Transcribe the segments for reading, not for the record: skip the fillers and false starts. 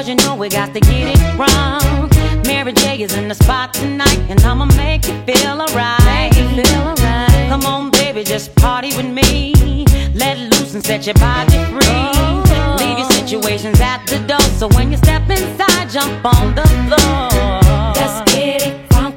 you know we got to get it wrong. Mary J is in the spot tonight, and I'ma make you feel alright. Come on, baby, just party with me. Let loose and set your body free. Leave your situations at the door, so when you step inside, jump on the floor. Let's get it crunk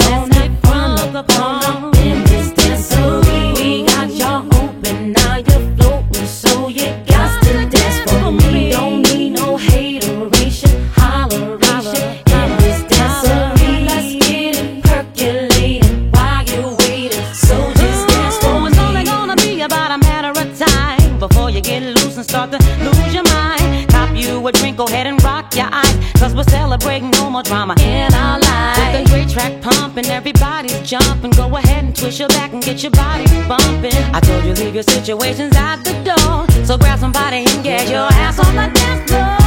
up in this dancery. We got y'all open, now you're floating, so you got to dance for me. Don't need no hateration, holleration in this dancery. Let's get it percolating while you're waiting, so just dance for me. It's only gonna be about a matter of time before you get loose and start to lose your mind. Cop you a drink, go ahead and rock your eyes, cause we're celebrating no more drama in our lives. With a great track pumping, everybody's jumping. Go ahead and twist your back and get your body bumping. I told you leave your situations at the door, so grab somebody and get your ass on the dance floor.